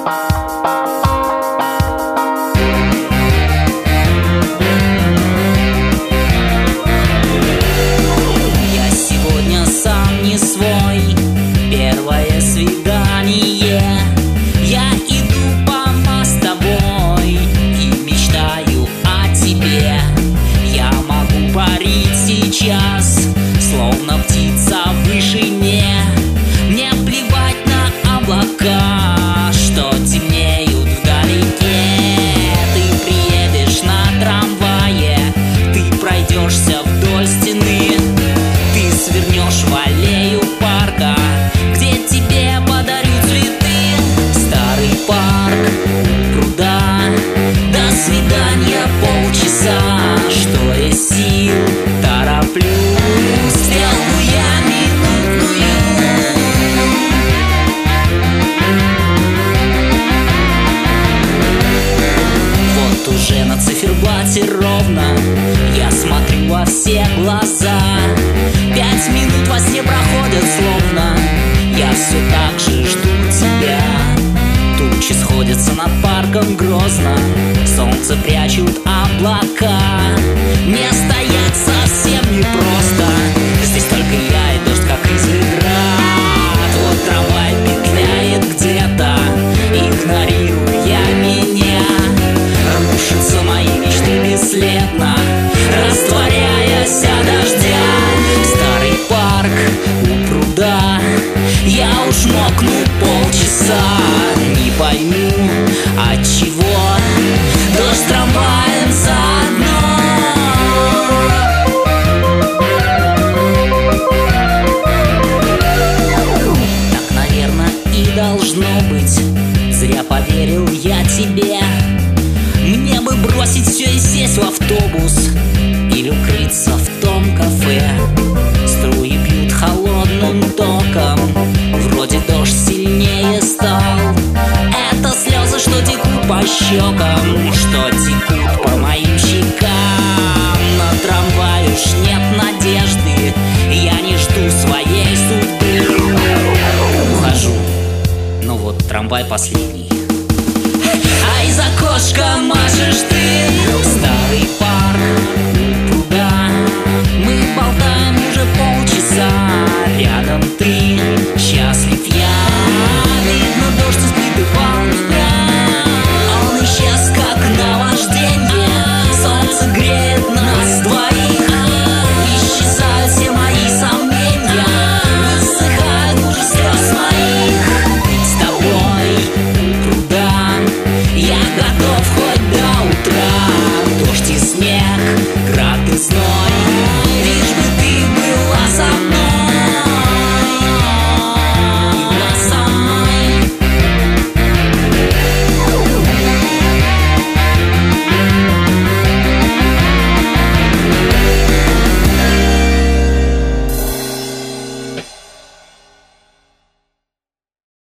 сегодня сам не свой. Первое свидание. Я иду по мостовой и мечтаю о тебе. Я могу парить сейчас, словно птица в вышине. Мне плевать на облака, что темнеют вдалеке. Ты приедешь на трамвае, ты пройдешься вдоль стены, ты свернешь в аллею парка, где тебе подарю цветы. Старый парк у пруда, до свидания полчаса. Что есть сил, тороплюсь, стрелку я минутную. Вот уже на циферблате ровно я смотрю во все глаза. 5 минут во сне проходят словно я все так же жду тебя. Тучи сходятся над парком грозно, солнце прячут облака. Мне стоять совсем непросто, здесь только я и дождь, как из град. Вот трамвай петляет где-то, игнорируя меня. Рушатся мои мечты бесследно, растворяясь от дождя. Старый парк у пруда, я уж мокну полчаса. Не пойму, отчего дождь с трамваем заодно. Так, наверное, и должно быть. Зря поверил я тебе. Мне бы бросить все и сесть в автобус или укрыться в том кафе. Струи бьют холодным током, вроде дождь сильнее стал. Это слезы, что текут по щекам, что текут по моим щекам. На трамвае уж нет надежды, я не жду своей судьбы. Ухожу, но вот трамвай последний, а из окошка машешь ты. Старый парк у пруда, мы болтаем уже полчаса. Рядом ты, счастлив я, видно дождь испытывал меня. Он исчез как наваждение, солнце греет нас двоих. Исчезают все мои сомнения, высыхает уже слез моих. Быть с тобой у пруда, я готов хоть до утра. Дождь и снег, град и зной,